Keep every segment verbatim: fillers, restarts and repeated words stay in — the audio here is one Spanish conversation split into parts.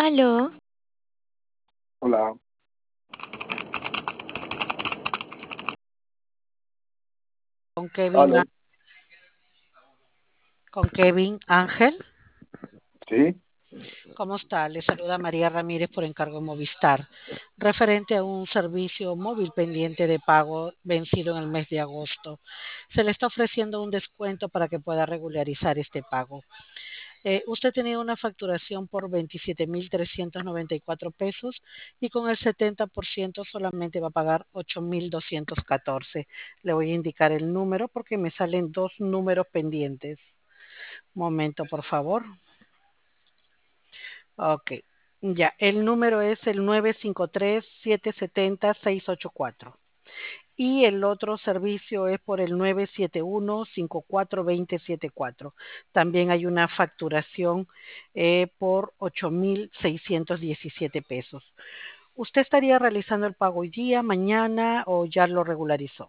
Aló, Hola, Con Kevin, aló, Á- con Kevin Ángel. sí, ¿Cómo está? Le saluda María Ramírez por encargo de Movistar, referente a un servicio móvil pendiente de pago vencido en el mes de agosto. Se le está ofreciendo un descuento para que pueda regularizar este pago. Eh, usted tenía una facturación por veintisiete mil trescientos noventa y cuatro pesos y con el setenta por ciento solamente va a pagar ocho mil doscientos catorce. Le voy a indicar el número porque me salen dos números pendientes. Momento, por favor. Ok, ya, el número es el nueve cinco tres, siete siete cero, seis ocho cuatro y el otro servicio es por el nueve siete uno, cinco cuatro dos cero siete cuatro. También hay una facturación eh, por ocho mil seiscientos diecisiete pesos. ¿Usted estaría realizando el pago hoy día, mañana o ya lo regularizó?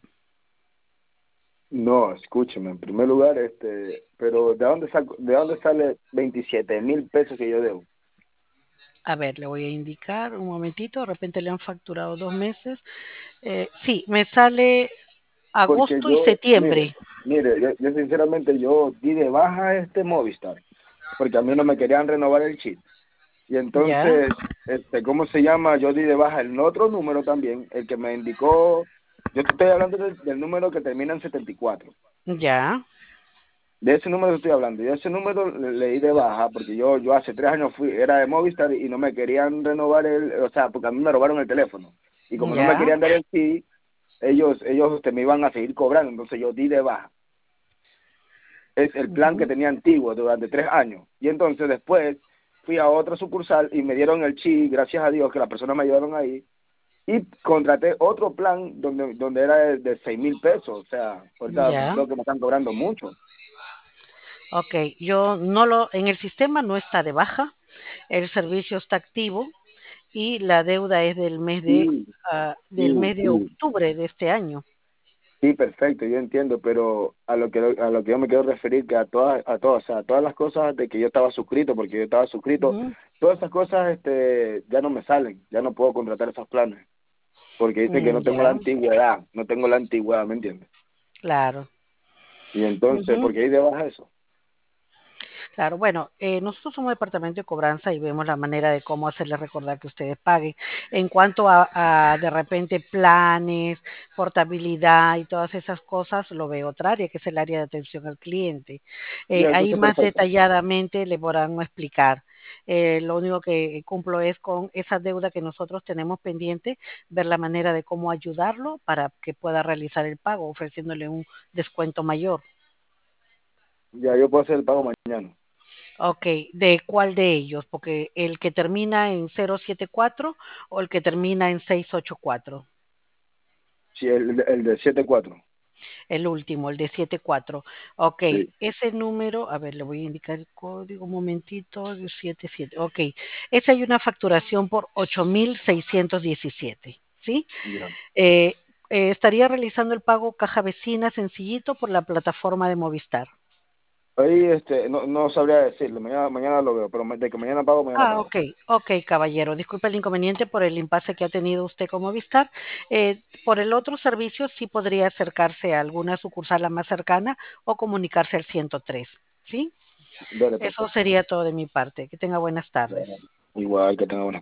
no, escúcheme, en primer lugar, este, pero ¿de dónde saco, de dónde sale veintisiete mil pesos que yo debo? A ver, le voy a indicar un momentito, de repente le han facturado dos meses. Eh, sí, me sale Porque agosto y yo, mire, septiembre. mire, yo, yo sinceramente yo di de baja este Movistar, porque a mí no me querían renovar el chip. Y Ya, entonces, este, ¿cómo se llama? Yo di de baja el otro número también, el que me indicó, yo te estoy hablando del, del número que termina en setenta y cuatro. ya, De ese número que estoy hablando, y ese número le, le di de baja porque yo yo hace tres años fui, era de Movistar y no me querían renovar el, o sea, porque a mí me robaron el teléfono. Y como no me ya, querían dar el sí, ellos ellos este, me iban a seguir cobrando, entonces yo di de baja. Es el plan que ujú, tenía antiguo durante tres años. Y entonces después fui a otra sucursal y me dieron el chi, gracias a Dios que las personas me ayudaron ahí, y contraté otro plan donde donde era de, de seis mil pesos, o sea, ahorita ya. veo que me están cobrando mucho. Ok, yo no lo, en el sistema no está de baja, el servicio está activo y la deuda es del mes de, Sí, ah, del sí, mes de sí. octubre de este año. Sí, perfecto, yo entiendo, pero a lo que a lo que yo me quiero referir que a todas a todas, o sea, a todas las cosas de que yo estaba suscrito, porque yo estaba suscrito, Ujú, todas esas cosas este ya no me salen, ya no puedo contratar esos planes, porque dice que mm, no tengo la ya, antigüedad, no tengo la antigüedad, ¿me entiendes? claro. Y entonces, Ujú. porque ahí debajo eso. Claro, bueno, eh, nosotros somos departamento de cobranza y vemos la manera de cómo hacerles recordar que ustedes paguen. En cuanto a, a, de repente planes, portabilidad y todas esas cosas, lo veo otra área, que es el área de atención al cliente. Eh, Ya, ahí entonces más perfecto. detalladamente le podrán explicar. Eh, lo único que cumplo es con esa deuda que nosotros tenemos pendiente, ver la manera de cómo ayudarlo para que pueda realizar el pago, ofreciéndole un descuento mayor. Ya yo puedo hacer el pago mañana. Ok, ¿de cuál de ellos? Porque el que termina en cero siete cuatro o el que termina en seis ocho cuatro. Sí, el, el de siete cuatro. El último, el de siete cuatro. Ok, Sí, ese número, a ver, le voy a indicar el código un momentito, el siete siete. Ok, esa hay una facturación por ocho mil seiscientos diecisiete, ¿sí? ya. Eh, eh, estaría realizando el pago caja vecina sencillito por la plataforma de Movistar. Ahí este no no sabría decirle, mañana mañana lo veo, pero de que mañana pago, mañana Ah, pago. ok, ok, caballero. Disculpe el inconveniente por el impasse que ha tenido usted con Movistar. Eh, por el otro servicio, sí podría acercarse a alguna sucursal la más cercana o comunicarse al ciento tres. ¿Sí? Dale, Eso perfecto. sería todo de mi parte. Que tenga buenas Ya. tardes. Igual que tenga buenas